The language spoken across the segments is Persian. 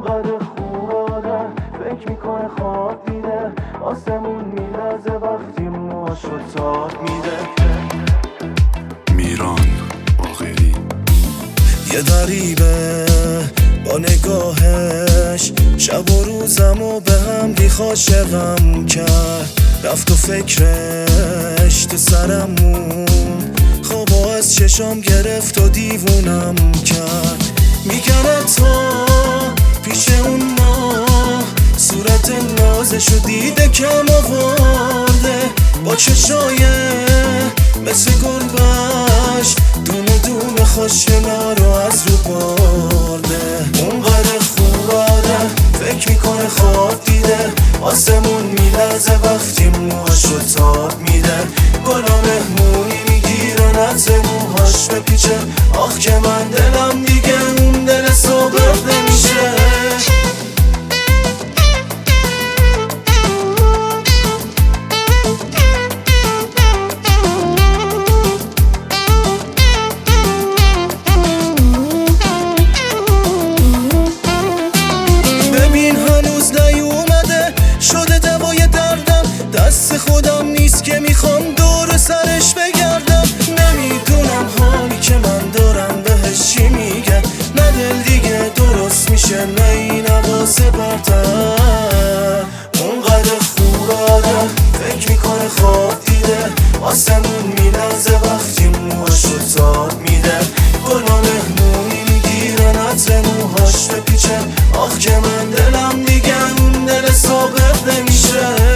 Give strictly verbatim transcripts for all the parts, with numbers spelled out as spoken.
اونقدر خوب آدم فکر میکنه خواب دیده، آسمون میلرزه وقتی موهاشو تاب میده. میران باقری یه غریبه با نگاهش شب و روزمو به هم بی عاشقم کرد، رفت و فکرش تو سرم موند، خوابا از چشام گرفت و دیوونم کرد. میگن تا پیش اون ما صورت نازشو دیده کم آورده، با چشای مثل گربش دونه دونه خوشنا رو از رو برده. اونقدر خوب آدم فکر میکنه خواب دیده، آسمون میلرزه وقتی موهاشو تاب میده. گلا مهمونی میگیرن از موهاش بپیچه، آخ که من دلم دیگه اون دل صبح نمیشه. دست خودم نیست که میخوام دور سرش بگردم، نمیدونم حالی که من دارم بهش چی میگه، نه دل دیگه درست میشه نه این حواس برتر. اونقدر خوب آدم فکر میکنه خواب دیده، آسمون میلرزه وقتی موهاشو تاب میده. گلا مهمونی میگیرن عطر موهاش بپیچه، آخ که من دلم دیگه اون دل ثابت نمیشه.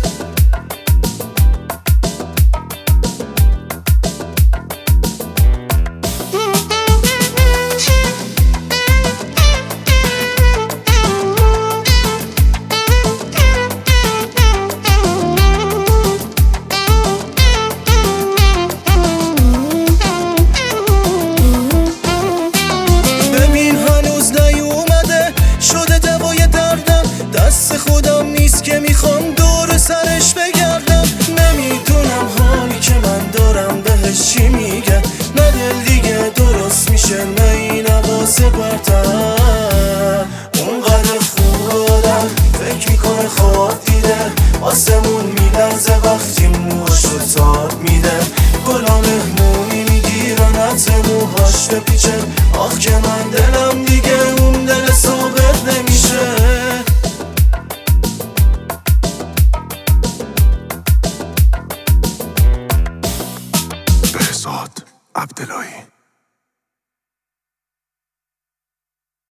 دست خودم نیست که میخوام دور سرش بگردم، نمیدونم حالی که من دارم بهش چی میگه، نه دل دیگه درست میشه نه این حواس برتر. اونقدر خوب آدم فکر میکنه خواب دیده، آسمون میلرزه وقتی موهاشو تاب میده. گلا مهمونی میگیرن عطر موهاش بپیچه، آخ که من دلم دیگه